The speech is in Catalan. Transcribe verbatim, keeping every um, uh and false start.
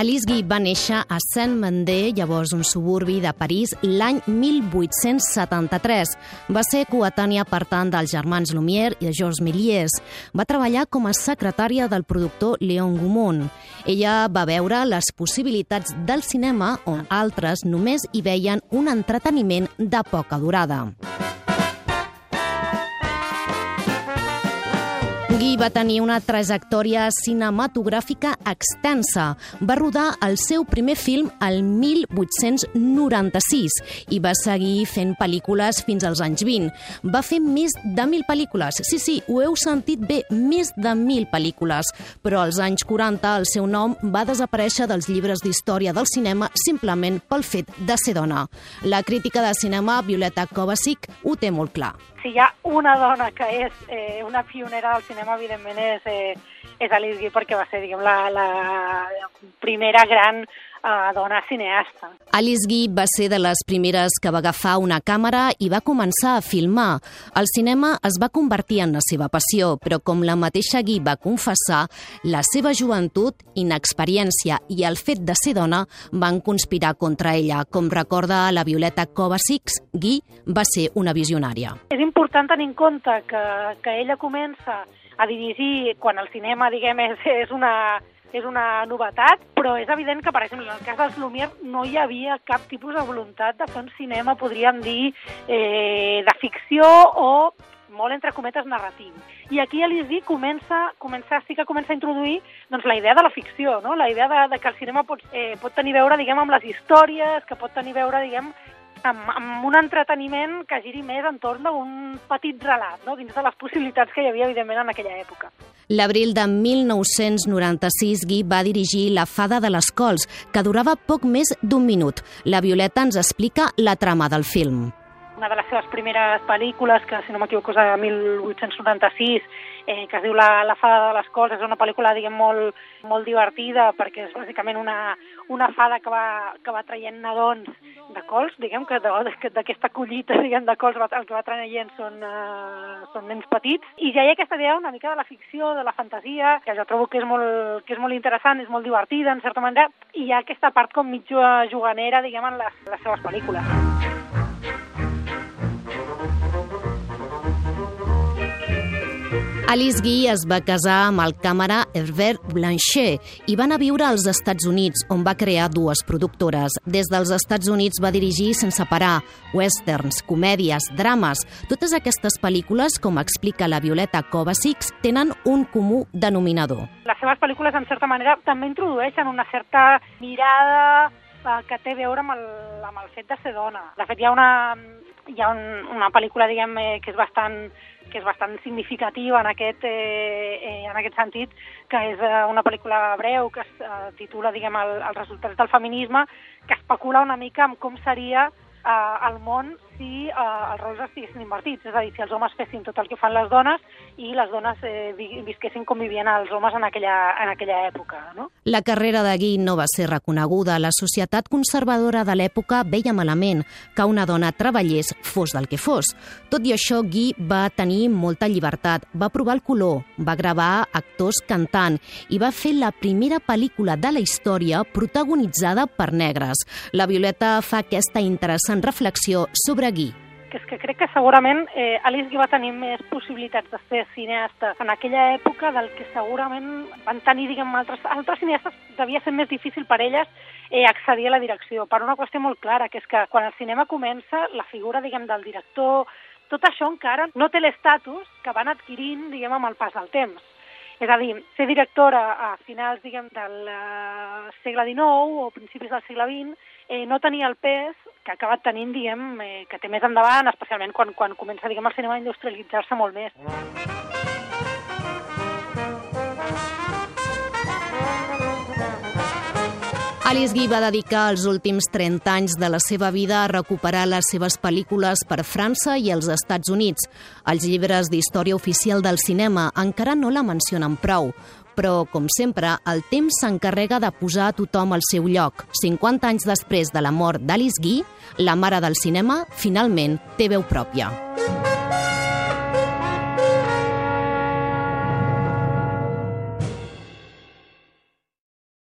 Alice Guy va néixer a Saint-Mandé, llavors un suburbi de París, l'any mil vuit-cents setanta-tres. Va ser coetània, per tant, dels germans Lumière i de Georges Méliès. Va treballar com a secretària del productor Léon Gaumont. Ella va veure les possibilitats del cinema on altres només hi veien un entreteniment de poca durada. Guy va tenir una trajectòria cinematogràfica extensa. Va rodar el seu primer film el mil vuit-cents noranta-sis i va seguir fent pel·lícules fins als anys vint. Va fer més de mil pel·lícules. Sí, sí, ho heu sentit bé, més de mil pel·lícules. Però als anys quaranta el seu nom va desaparèixer dels llibres d'història del cinema simplement pel fet de ser dona. La crítica de cinema, Violeta Kovacic, ho té molt clar. Si hi ha una dona que és eh, una pionera del cinema, evidentment és, eh, és Alice Guy, perquè va ser, diguem, la, la primera gran eh, dona cineasta. Alice Guy va ser de les primeres que va agafar una càmera i va començar a filmar. El cinema es va convertir en la seva passió, però com la mateixa Guy va confessar, la seva joventut, inexperiència i el fet de ser dona van conspirar contra ella. Com recorda la Violeta Kovacic, Guy va ser una visionària. És important tenir en compte que, que ella comença a dirigir quan el cinema, diguem, és, és, una, és una novetat, però és evident que, per exemple, en el cas dels Lumière no hi havia cap tipus de voluntat de fer un cinema, podríem dir, eh, de ficció o molt entre cometes narratiu. I aquí Alice Guy comença, comença, sí que comença a introduir doncs, la idea de la ficció, no? La idea de, de que el cinema pot, eh, pot tenir a veure, diguem, amb les històries, que pot tenir a veure, diguem, amb, amb un entreteniment que giri més entorn d'un petit relat, no? Dins de les possibilitats que hi havia, evidentment, en aquella època. L'abril de mil nou-cents noranta-sis, Guy va dirigir La fada de les cols, que durava poc més d'un minut. La Violeta ens explica la trama del film. Una de les seves primeres pel·lícules, que si no m'equivoco és de mil vuit-cents noranta-sis, eh, que es diu La, la fada de les cols, és una pel·lícula, diguem, molt, molt divertida, perquè és bàsicament una, una fada que va, que va traient nadons de cols, diguem, que d'aquesta collita, diguem, de cols el que va traient són, uh, són nens petits, i ja hi ha aquesta idea una mica de la ficció, de la fantasia, que jo trobo que és molt, que és molt interessant, és molt divertida, en certa manera, i hi ha aquesta part com mig juganera, diguem, en les, les seves pel·lícules. Alice Guy es va casar amb el càmera Herbert Blanchet i va anar a viure als Estats Units, on va crear dues productores. Des dels Estats Units va dirigir sense parar westerns, comèdies, drames. Totes aquestes pel·lícules, com explica la Violeta Kovacic, tenen un comú denominador. Les seves pel·lícules, en certa manera, també introdueixen una certa mirada eh, que té a veure amb el, amb el fet de ser dona. De fet, hi ha una, hi ha un, una pel·lícula, diguem, eh, que és bastant que és bastant significativa en aquest, eh, eh, en aquest sentit, que és eh, una pel·lícula breu que es eh, titula, diguem, el, els resultats del feminisme, que especula una mica amb com seria eh, el món si eh, els rols estiguessin invertits, és a dir, si els homes fessin tot el que fan les dones i les dones eh, visquessin com vivien els homes en aquella, en aquella època, no? La carrera de Guy no va ser reconeguda. La societat conservadora de l'època veia malament que una dona treballés fos del que fos. Tot i això, Guy va tenir molta llibertat, va provar el color, va gravar actors cantant i va fer la primera pel·lícula de la història protagonitzada per negres. La Violeta fa aquesta interessant reflexió sobre Guy. Que és que crec que segurament eh, Alice Guy va tenir més possibilitats de ser cineasta en aquella època del que segurament van tenir, diguem, altres, altres cineastes. Devia ser més difícil per elles eh, accedir a la direcció, per una qüestió molt clara, que és que quan el cinema comença, la figura, diguem, del director, tot això encara no té l'estatus que van adquirint, diguem, amb el pas del temps. És a dir, ser directora a finals, diguem, del uh, segle dinou o principis del segle vint eh, no tenia el pes que ha acabat tenint, diguem, eh, que té més endavant, especialment quan, quan comença, diguem, el cinema a industrialitzar-se molt més. Alice Guy va dedicar els últims trenta anys de la seva vida a recuperar les seves pel·lícules per França i els Estats Units. Els llibres d'història oficial del cinema encara no la mencionen prou, però, com sempre, el temps s'encarrega de posar a tothom al seu lloc. cinquanta anys després de la mort d'Alice Guy, la mare del cinema finalment té veu pròpia.